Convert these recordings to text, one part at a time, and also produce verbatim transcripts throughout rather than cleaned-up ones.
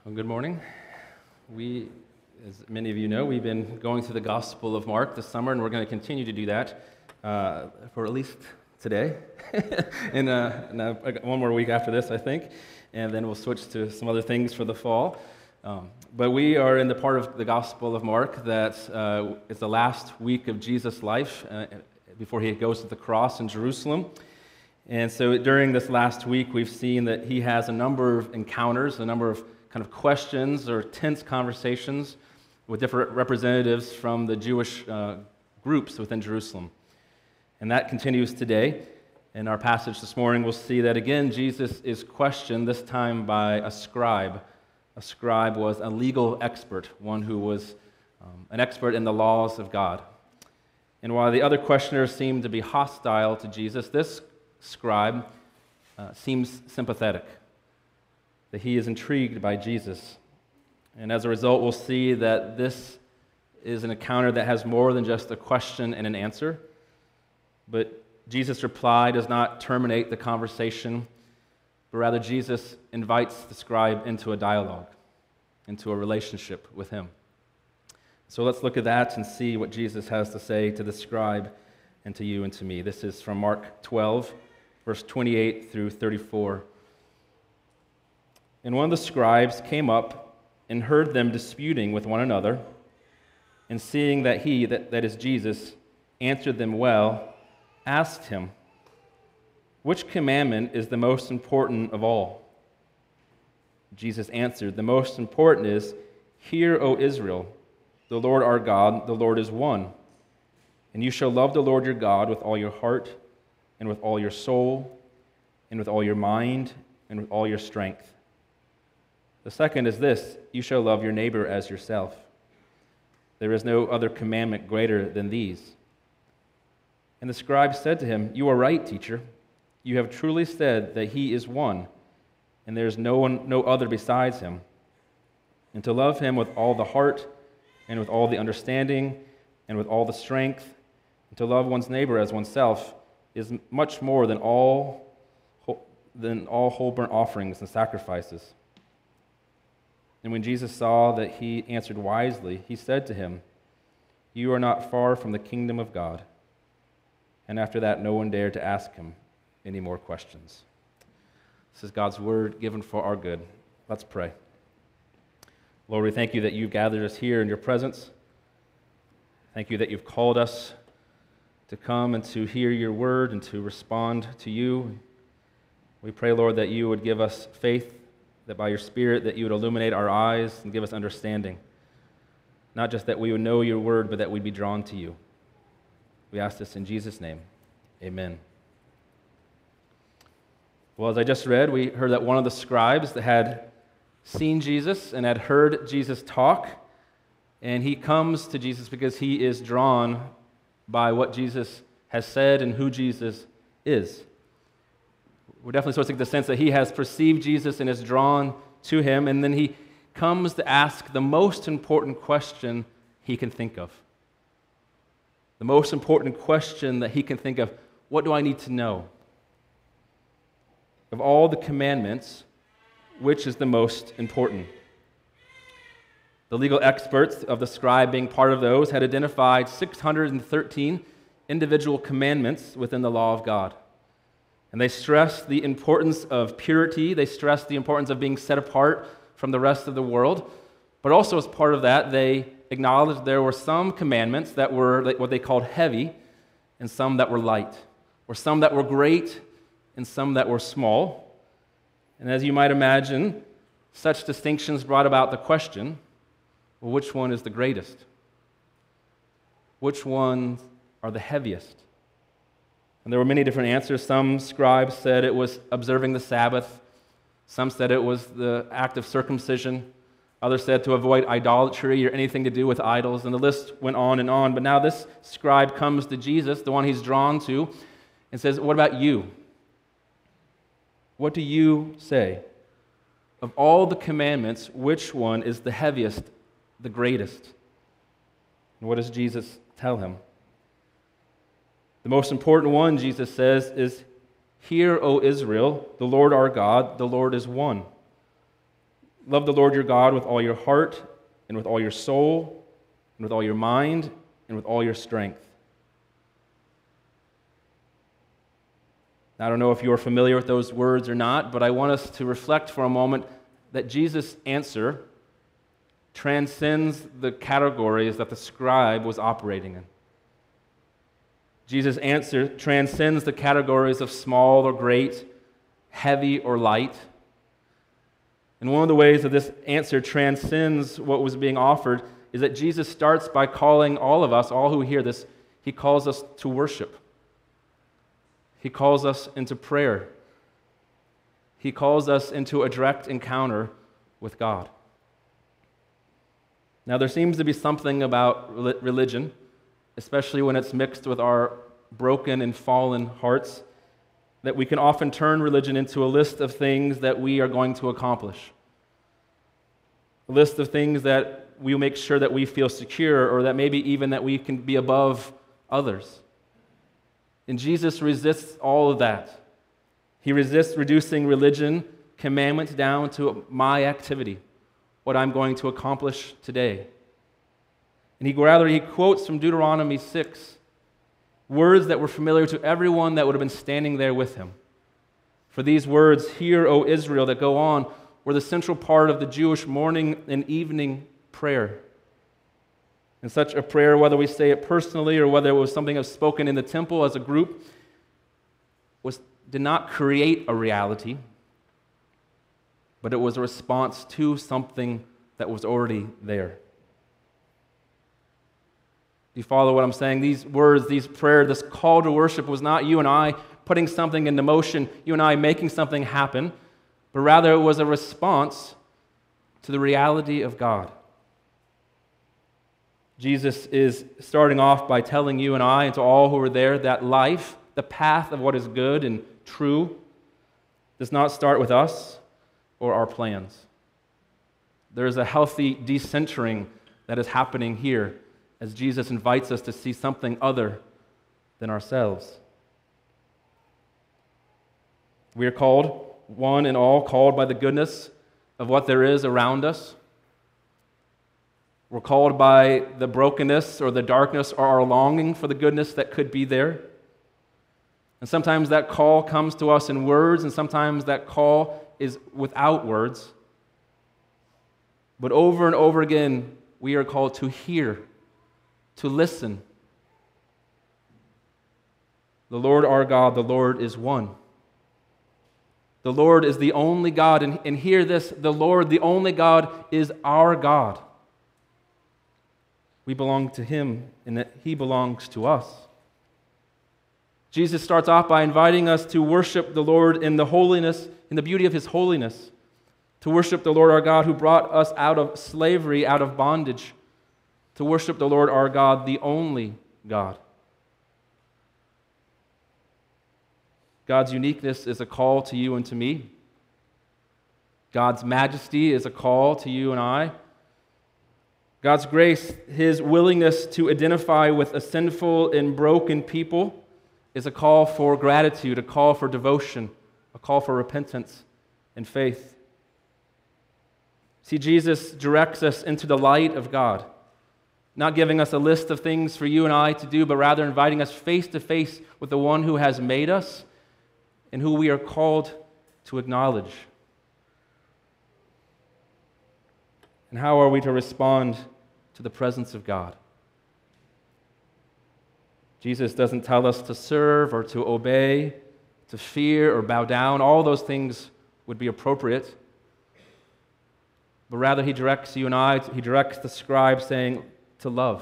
Well, good morning. We, as many of you know, we've been going through the Gospel of Mark this summer, and we're going to continue to do that uh, for at least today, and, uh, and uh, one more week after this, I think, and then we'll switch to some other things for the fall. Um, but we are in the part of the Gospel of Mark that uh, is the last week of Jesus' life uh, before he goes to the cross in Jerusalem. And so during this last week, we've seen that he has a number of encounters, a number of kind of questions or tense conversations with different representatives from the Jewish uh, groups within Jerusalem. And that continues today. In our passage this morning, we'll see that again, Jesus is questioned, this time by a scribe. A scribe was a legal expert, one who was um, an expert in the laws of God. And while the other questioners seem to be hostile to Jesus, this scribe uh, seems sympathetic, that he is intrigued by Jesus. And as a result, we'll see that this is an encounter that has more than just a question and an answer. But Jesus' reply does not terminate the conversation, but rather Jesus invites the scribe into a dialogue, into a relationship with him. So let's look at that and see what Jesus has to say to the scribe and to you and to me. This is from Mark twelve, verse twenty-eight through thirty-four. And one of the scribes came up and heard them disputing with one another, and seeing that he, that, that is Jesus, answered them well, asked him, "Which commandment is the most important of all?" Jesus answered, "The most important is, 'Hear, O Israel, the Lord our God, the Lord is one. And you shall love the Lord your God with all your heart, and with all your soul, and with all your mind, and with all your strength. The second is this, you shall love your neighbor as yourself. There is no other commandment greater than these.' And the scribe said to him, 'You are right, teacher. You have truly said that he is one, and there is no one, no other besides him. And to love him with all the heart, and with all the understanding, and with all the strength, and to love one's neighbor as oneself is much more than all than all whole burnt offerings and sacrifices.' And when Jesus saw that he answered wisely, he said to him, 'You are not far from the kingdom of God.' And after that, no one dared to ask him any more questions." This is God's word given for our good. Let's pray. Lord, we thank you that you've gathered us here in your presence. Thank you that you've called us to come and to hear your word and to respond to you. We pray, Lord, that you would give us faith, that by your Spirit that you would illuminate our eyes and give us understanding. Not just that we would know your word, but that we'd be drawn to you. We ask this in Jesus' name. Amen. Well, as I just read, we heard that one of the scribes that had seen Jesus and had heard Jesus talk, and he comes to Jesus because he is drawn by what Jesus has said and who Jesus is. We're definitely supposed to get the sense that he has perceived Jesus and is drawn to him, and then he comes to ask the most important question he can think of. The most important question that he can think of, what do I need to know? Of all the commandments, which is the most important? The legal experts of the scribe, being part of those, had identified six hundred thirteen individual commandments within the law of God. And they stressed the importance of purity. They stressed the importance of being set apart from the rest of the world. But also as part of that, they acknowledged there were some commandments that were what they called heavy, and some that were light, or some that were great, and some that were small. And as you might imagine, such distinctions brought about the question, well, which one is the greatest? Which ones are the heaviest? And there were many different answers. Some scribes said it was observing the Sabbath. Some said it was the act of circumcision. Others said to avoid idolatry or anything to do with idols. And the list went on and on. But now this scribe comes to Jesus, the one he's drawn to, and says, "What about you? What do you say? Of all the commandments, which one is the heaviest, the greatest?" And what does Jesus tell him? The most important one, Jesus says, is, "Hear, O Israel, the Lord our God, the Lord is one. Love the Lord your God with all your heart, and with all your soul, and with all your mind, and with all your strength. I don't know if you're familiar with those words or not, but I want us to reflect for a moment that Jesus' answer transcends the categories that the scribe was operating in. Jesus' answer transcends the categories of small or great, heavy or light. And one of the ways that this answer transcends what was being offered is that Jesus starts by calling all of us, all who hear this, he calls us to worship. He calls us into prayer. He calls us into a direct encounter with God. Now, there seems to be something about religion, especially when it's mixed with our broken and fallen hearts, that we can often turn religion into a list of things that we are going to accomplish. A list of things that we will make sure that we feel secure, or that maybe even that we can be above others. And Jesus resists all of that. He resists reducing religion, commandments down to my activity, what I'm going to accomplish today. And he rather, he quotes from Deuteronomy six, words that were familiar to everyone that would have been standing there with him. For these words, "Hear, O Israel," that go on, were the central part of the Jewish morning and evening prayer. And such a prayer, whether we say it personally or whether it was something that was spoken in the temple as a group, was, did not create a reality, but it was a response to something that was already there. Do you follow what I'm saying? These words, these prayers, this call to worship was not you and I putting something into motion, you and I making something happen, but rather it was a response to the reality of God. Jesus is starting off by telling you and I and to all who are there that life, the path of what is good and true, does not start with us or our plans. There is a healthy decentering that is happening here as Jesus invites us to see something other than ourselves. We are called, one and all, called by the goodness of what there is around us. We're called by the brokenness or the darkness or our longing for the goodness that could be there. And sometimes that call comes to us in words, and sometimes that call is without words. But over and over again, we are called to hear, to listen. The Lord our God, the Lord is one. The Lord is the only God, and, and hear this, the Lord, the only God, is our God. We belong to Him, and that He belongs to us. Jesus starts off by inviting us to worship the Lord in the holiness, in the beauty of His holiness, to worship the Lord our God who brought us out of slavery, out of bondage, to worship the Lord our God, the only God. God's uniqueness is a call to you and to me. God's majesty is a call to you and I. God's grace, His willingness to identify with a sinful and broken people, is a call for gratitude, a call for devotion, a call for repentance and faith. See, Jesus directs us into the light of God, not giving us a list of things for you and I to do, but rather inviting us face to face with the one who has made us and who we are called to acknowledge. And how are we to respond to the presence of God? Jesus doesn't tell us to serve or to obey, to fear or bow down. All those things would be appropriate. But rather, He directs you and I, He directs the scribe saying to love.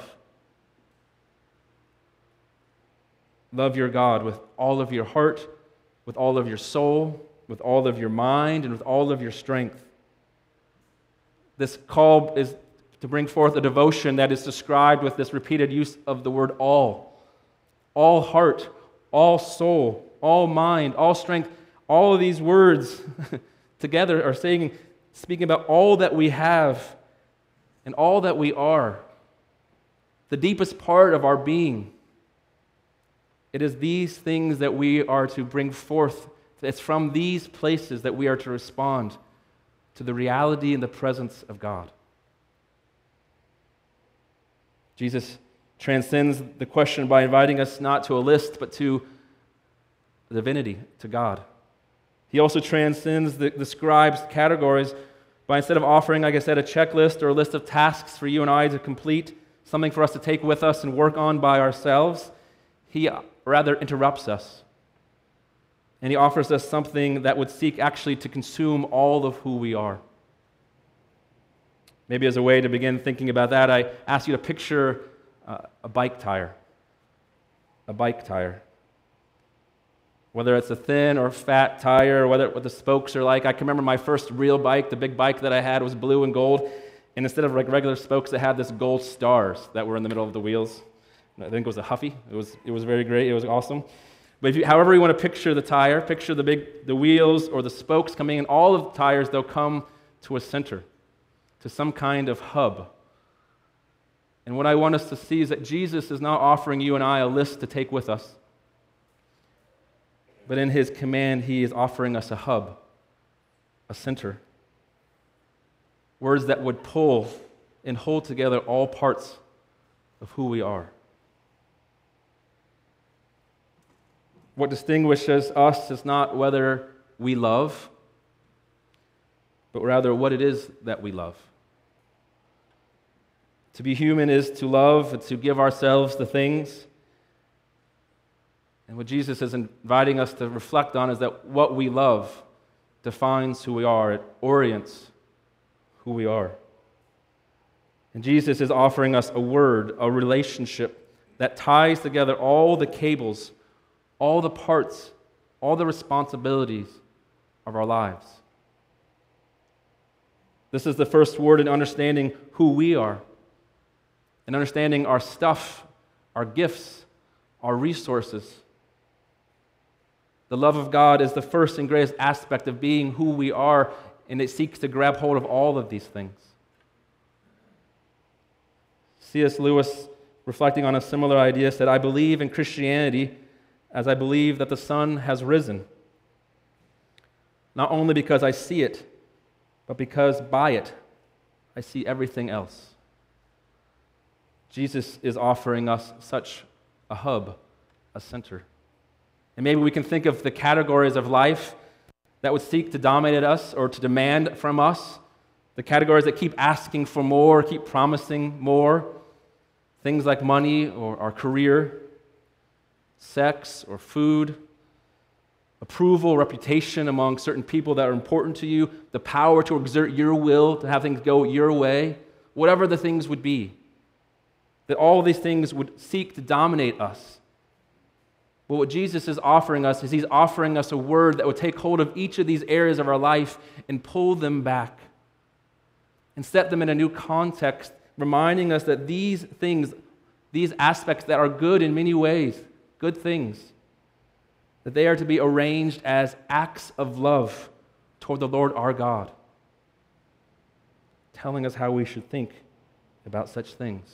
Love your God with all of your heart, with all of your soul, with all of your mind, and with all of your strength. This call is to bring forth a devotion that is described with this repeated use of the word all. All heart, all soul, all mind, all strength. All of these words together are saying, speaking about all that we have and all that we are. The deepest part of our being. It is these things that we are to bring forth. It's from these places that we are to respond to the reality and the presence of God. Jesus transcends the question by inviting us not to a list, but to the divinity, to God. He also transcends the, the scribes' categories by, instead of offering, like I said, a checklist or a list of tasks for you and I to complete, something for us to take with us and work on by ourselves, he rather interrupts us. And he offers us something that would seek actually to consume all of who we are. Maybe as a way to begin thinking about that, I ask you to picture uh, a bike tire. A bike tire. Whether it's a thin or fat tire, whether what the spokes are like. I can remember my first real bike, the big bike that I had was blue and gold, and instead of like regular spokes, it had this gold stars that were in the middle of the wheels. I think it was a Huffy. It was it was very great. It was awesome. But if you, however you want to picture the tire, picture the big the wheels or the spokes coming in. All of the tires, they'll come to a center, to some kind of hub. And what I want us to see is that Jesus is not offering you and I a list to take with us. But in his command, he is offering us a hub, a center. Words that would pull and hold together all parts of who we are. What distinguishes us is not whether we love, but rather what it is that we love. To be human is to love and to give ourselves to things. And what Jesus is inviting us to reflect on is that what we love defines who we are. It orients who we are. And Jesus is offering us a word, a relationship that ties together all the cables, all the parts, all the responsibilities of our lives. This is the first word in understanding who we are, in understanding our stuff, our gifts, our resources. The love of God is the first and greatest aspect of being who we are, and it seeks to grab hold of all of these things. C S Lewis, reflecting on a similar idea, said, "I believe in Christianity as I believe that the sun has risen, not only because I see it, but because by it I see everything else." Jesus is offering us such a hub, a center. And maybe we can think of the categories of life that would seek to dominate us or to demand from us, the categories that keep asking for more, keep promising more, things like money or our career, sex or food, approval, reputation among certain people that are important to you, the power to exert your will, to have things go your way, whatever the things would be, that all of these things would seek to dominate us. But what Jesus is offering us is he's offering us a word that would take hold of each of these areas of our life and pull them back and set them in a new context, reminding us that these things, these aspects that are good in many ways, good things, that they are to be arranged as acts of love toward the Lord our God, telling us how we should think about such things.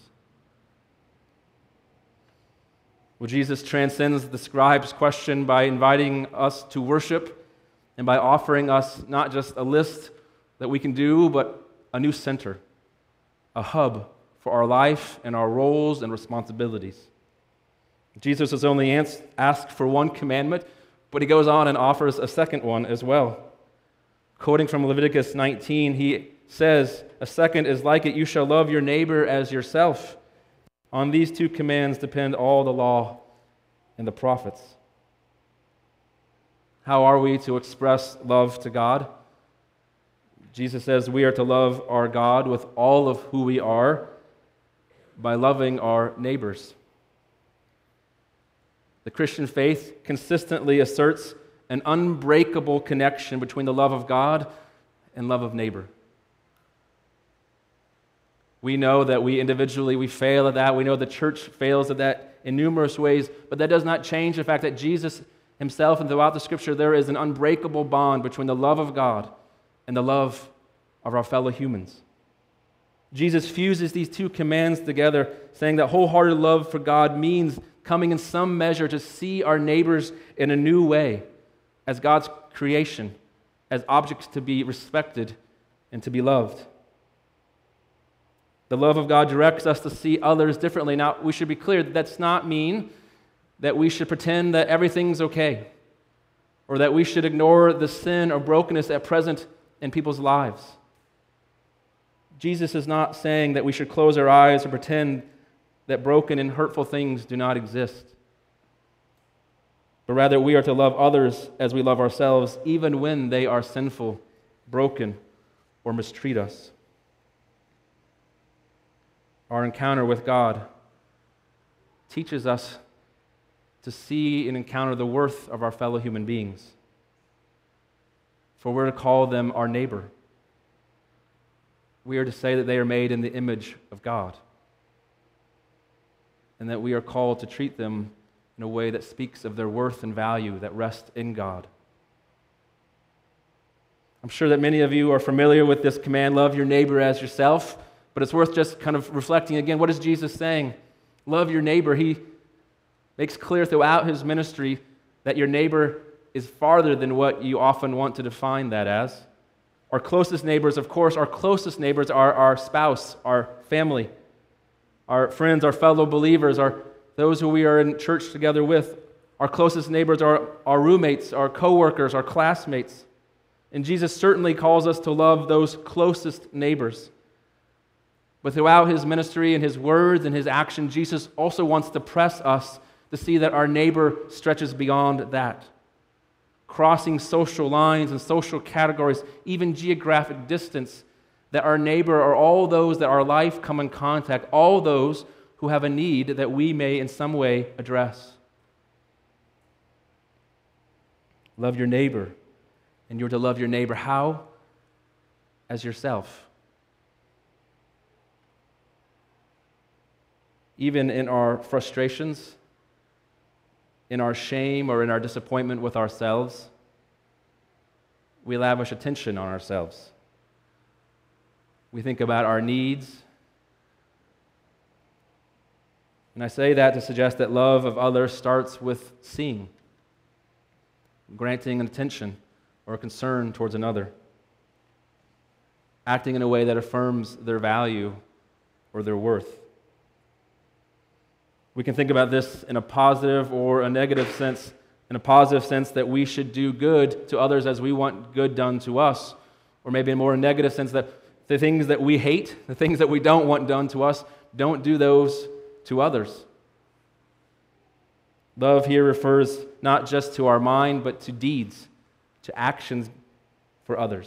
Well, Jesus transcends the scribe's question by inviting us to worship and by offering us not just a list that we can do, but a new center, a hub for our life and our roles and responsibilities. Jesus has only asked for one commandment, but he goes on and offers a second one as well. Quoting from Leviticus nineteen, he says, "A second is like it, you shall love your neighbor as yourself. On these two commands depend all the law and the prophets." How are we to express love to God? Jesus says we are to love our God with all of who we are by loving our neighbors. The Christian faith consistently asserts an unbreakable connection between the love of God and love of neighbor. We know that we individually, we fail at that. We know the church fails at that in numerous ways, but that does not change the fact that Jesus himself and throughout the Scripture there is an unbreakable bond between the love of God and the love of our fellow humans. Jesus fuses these two commands together, saying that wholehearted love for God means coming in some measure to see our neighbors in a new way, as God's creation, as objects to be respected and to be loved. The love of God directs us to see others differently. Now, we should be clear that that's not mean that we should pretend that everything's okay, or that we should ignore the sin or brokenness at present in people's lives. Jesus is not saying that we should close our eyes or pretend that broken and hurtful things do not exist. But rather, we are to love others as we love ourselves, even when they are sinful, broken, or mistreat us. Our encounter with God teaches us to see and encounter the worth of our fellow human beings. For we're to call them our neighbor. We are to say that they are made in the image of God, and that we are called to treat them in a way that speaks of their worth and value that rest in God. I'm sure that many of you are familiar with this command, love your neighbor as yourself, but it's worth just kind of reflecting again, what is Jesus saying? Love your neighbor. He makes clear throughout his ministry that your neighbor is farther than what you often want to define that as. Our closest neighbors, of course, our closest neighbors are our spouse, our family, our friends, our fellow believers, our those who we are in church together with. Our closest neighbors are our roommates, our coworkers, our classmates. And Jesus certainly calls us to love those closest neighbors. But throughout his ministry and his words and his action, Jesus also wants to press us to see that our neighbor stretches beyond that, crossing social lines and social categories, even geographic distance, that our neighbor are all those that our life come in contact, all those who have a need that we may in some way address. Love your neighbor, and you're to love your neighbor how? As yourself. Even in our frustrations, in our shame, or in our disappointment with ourselves, we lavish attention on ourselves. We think about our needs. And I say that to suggest that love of others starts with seeing, granting attention or concern towards another, acting in a way that affirms their value or their worth. We can think about this in a positive or a negative sense. In a positive sense, that we should do good to others as we want good done to us. Or maybe in a more negative sense, that the things that we hate, the things that we don't want done to us, don't do those to others. Love here refers not just to our mind, but to deeds, to actions for others.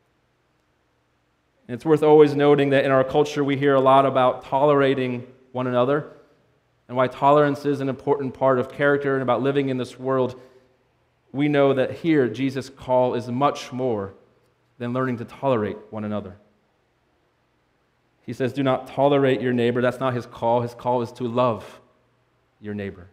And it's worth always noting that in our culture we hear a lot about tolerating one another, and why tolerance is an important part of character and about living in this world. We know that here Jesus' call is much more than learning to tolerate one another. He says, do not tolerate your neighbor. That's not his call. His call is to love your neighbor.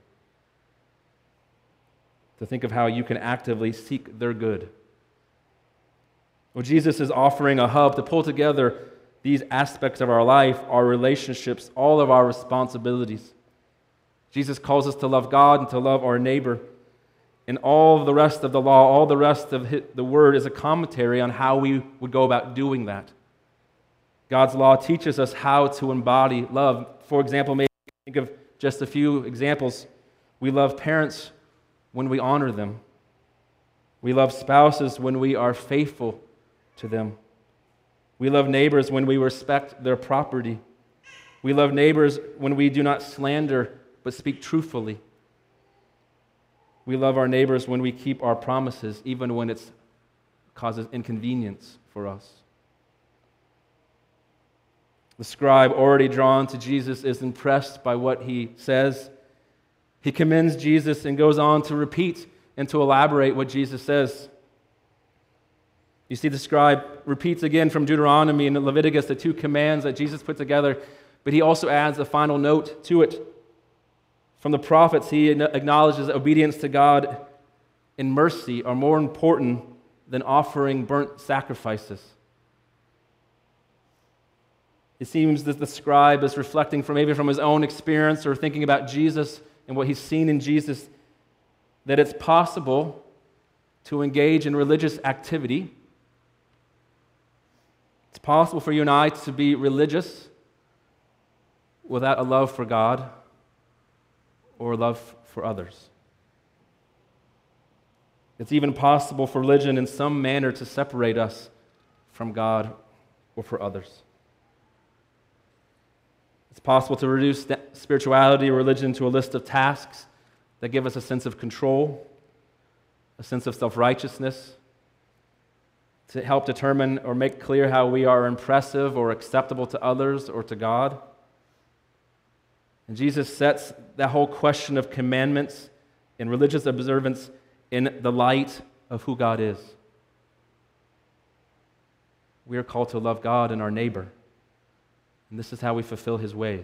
To think of how you can actively seek their good. Well, Jesus is offering a hub to pull together these aspects of our life, our relationships, all of our responsibilities. Jesus calls us to love God and to love our neighbor. And all of the rest of the law, all the rest of the word is a commentary on how we would go about doing that. God's law teaches us how to embody love. For example, maybe think of just a few examples. We love parents when we honor them. We love spouses when we are faithful to them. We love neighbors when we respect their property. We love neighbors when we do not slander but speak truthfully. We love our neighbors when we keep our promises, even when it causes inconvenience for us. The scribe, already drawn to Jesus, is impressed by what he says. He commends Jesus and goes on to repeat and to elaborate what Jesus says. You see, the scribe repeats again from Deuteronomy and Leviticus the two commands that Jesus put together, but he also adds a final note to it. From the prophets, he acknowledges that obedience to God and mercy are more important than offering burnt sacrifices. It seems that the scribe is reflecting from maybe from his own experience or thinking about Jesus and what he's seen in Jesus, that it's possible to engage in religious activity It's possible for you and I to be religious without a love for God or a love for others. It's even possible for religion in some manner to separate us from God or for others. It's possible to reduce spirituality or religion to a list of tasks that give us a sense of control, a sense of self-righteousness, to help determine or make clear how we are impressive or acceptable to others or to God. And Jesus sets that whole question of commandments and religious observance in the light of who God is. We are called to love God and our neighbor, and this is how we fulfill His ways.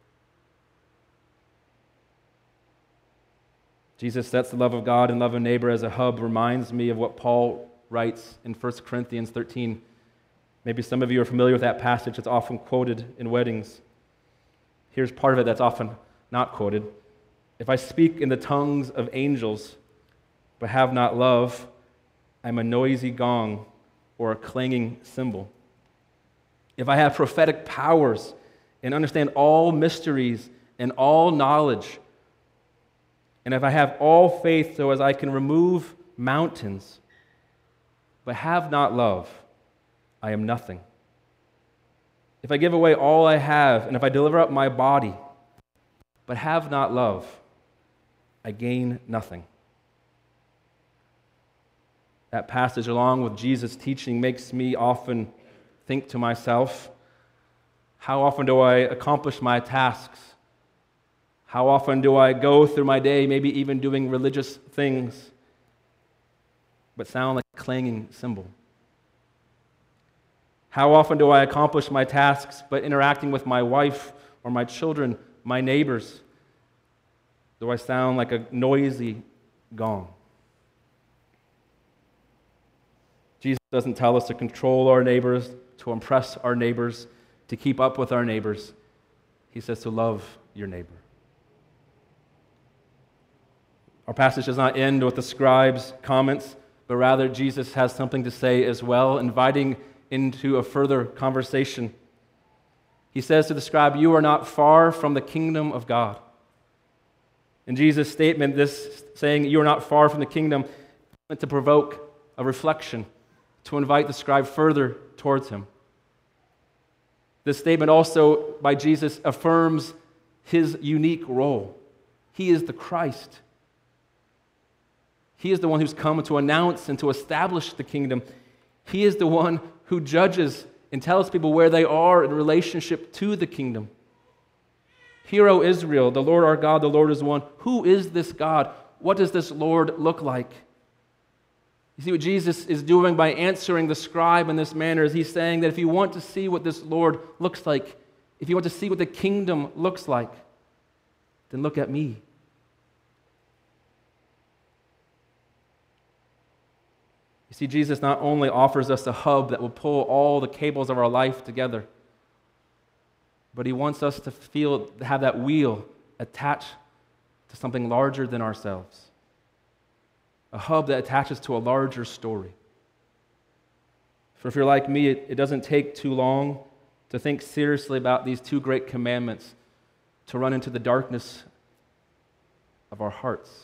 Jesus sets the love of God and love of neighbor as a hub, reminds me of what Paul writes in First Corinthians thirteen. Maybe some of you are familiar with that passage. It's often quoted in weddings. Here's part of it that's often not quoted. If I speak in the tongues of angels, but have not love, I'm a noisy gong or a clanging cymbal. If I have prophetic powers and understand all mysteries and all knowledge, and if I have all faith so as I can remove mountains, but have not love, I am nothing. If I give away all I have, and if I deliver up my body, but have not love, I gain nothing. That passage, along with Jesus' teaching, makes me often think to myself, how often do I accomplish my tasks? How often do I go through my day, maybe even doing religious things, but sound like a clanging cymbal? How often do I accomplish my tasks, but interacting with my wife or my children, my neighbors, do I sound like a noisy gong? Jesus doesn't tell us to control our neighbors, to impress our neighbors, to keep up with our neighbors. He says to love your neighbor. Our passage does not end with the scribe's comments, but rather Jesus has something to say as well, inviting into a further conversation. He says to the scribe, "You are not far from the kingdom of God." In Jesus' statement, this saying, "You are not far from the kingdom," meant to provoke a reflection, to invite the scribe further towards him. This statement also by Jesus affirms his unique role. He is the Christ. He is the one who's come to announce and to establish the kingdom. He is the one who judges and tells people where they are in relationship to the kingdom. Hear, O Israel, the Lord our God, the Lord is one. Who is this God? What does this Lord look like? You see what Jesus is doing by answering the scribe in this manner is he's saying that if you want to see what this Lord looks like, if you want to see what the kingdom looks like, then look at me. You see, Jesus not only offers us a hub that will pull all the cables of our life together, but he wants us to feel, to have that wheel attached to something larger than ourselves. A hub that attaches to a larger story. For if you're like me, it, it doesn't take too long to think seriously about these two great commandments, to run into the darkness of our hearts,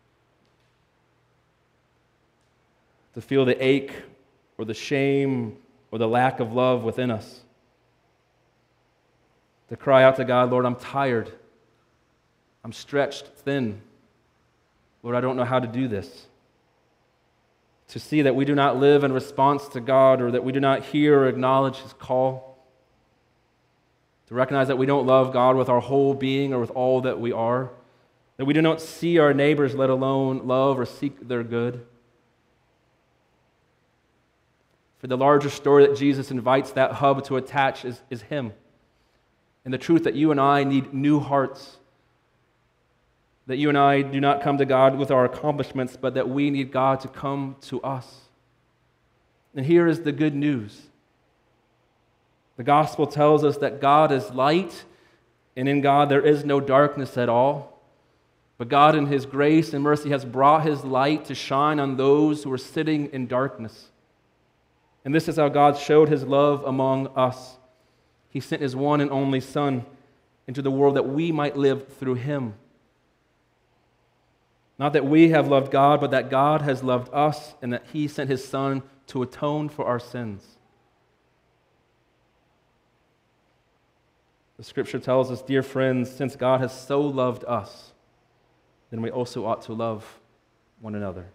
to feel the ache or the shame or the lack of love within us, to cry out to God, "Lord, I'm tired. I'm stretched thin. Lord, I don't know how to do this." To see that we do not live in response to God or that we do not hear or acknowledge His call. To recognize that we don't love God with our whole being or with all that we are. That we do not see our neighbors, let alone love or seek their good. For the larger story that Jesus invites that hub to attach is, is Him. And the truth that you and I need new hearts. That you and I do not come to God with our accomplishments, but that we need God to come to us. And here is the good news. The gospel tells us that God is light, and in God there is no darkness at all. But God in His grace and mercy has brought His light to shine on those who are sitting in darkness. And this is how God showed his love among us. He sent his one and only Son into the world that we might live through him. Not that we have loved God, but that God has loved us and that he sent his Son to atone for our sins. The Scripture tells us, dear friends, since God has so loved us, then we also ought to love one another.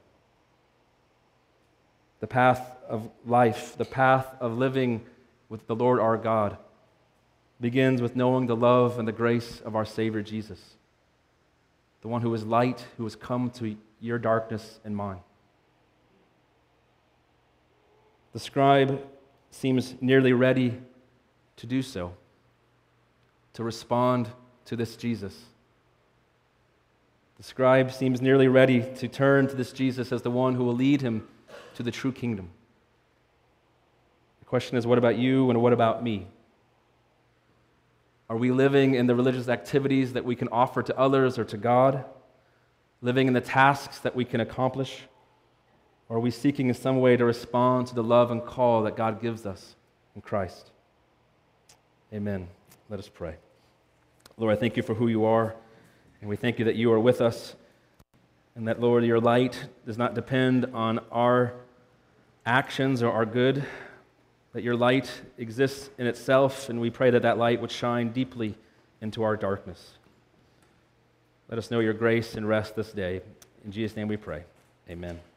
The path of life, the path of living with the Lord our God, begins with knowing the love and the grace of our Savior Jesus, the one who is light, who has come to your darkness and mine. The scribe seems nearly ready to do so, to respond to this Jesus. The scribe seems nearly ready to turn to this Jesus as the one who will lead him to the true kingdom. The question is, what about you and what about me? Are we living in the religious activities that we can offer to others or to God? Living in the tasks that we can accomplish? Or are we seeking in some way to respond to the love and call that God gives us in Christ? Amen. Let us pray. Lord, I thank you for who you are, and we thank you that you are with us, and that, Lord, your light does not depend on our actions or our good, that your light exists in itself, and we pray that that light would shine deeply into our darkness. Let us know your grace and rest this day. In Jesus' name we pray. Amen.